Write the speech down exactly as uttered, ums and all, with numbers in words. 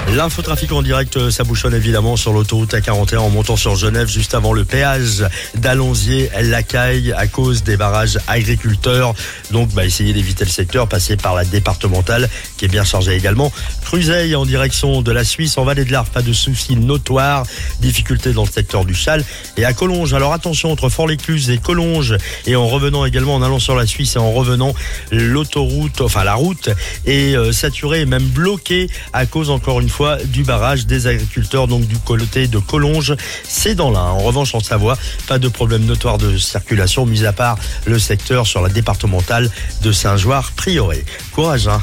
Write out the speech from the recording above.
L'infotrafic en direct, ça bouchonne évidemment sur l'autoroute A quarante et un en montant sur Genève, juste avant le péage d'Allonzier-Lacaille à cause des barrages agriculteurs. Donc, bah, essayez d'éviter le secteur, passez par la départementale qui est bien chargée également. Cruzeil en direction de la Suisse, en vallée de l'Arve, pas de soucis notoires. Difficultés dans le secteur du Châle et à Collonges. Alors attention, entre Fort-l'Écluse et Collonges, et en revenant également, en allant sur la Suisse et en revenant, l'autoroute, enfin la route est euh, saturée et même bloquée à cause, encore une fois, du barrage des agriculteurs, donc du côté de Collonges. C'est dans l'Ain. En revanche, en Savoie, pas de problème notoire de circulation, mis à part le secteur sur la départementale de Saint-Joire-Prieuré. Courage, hein.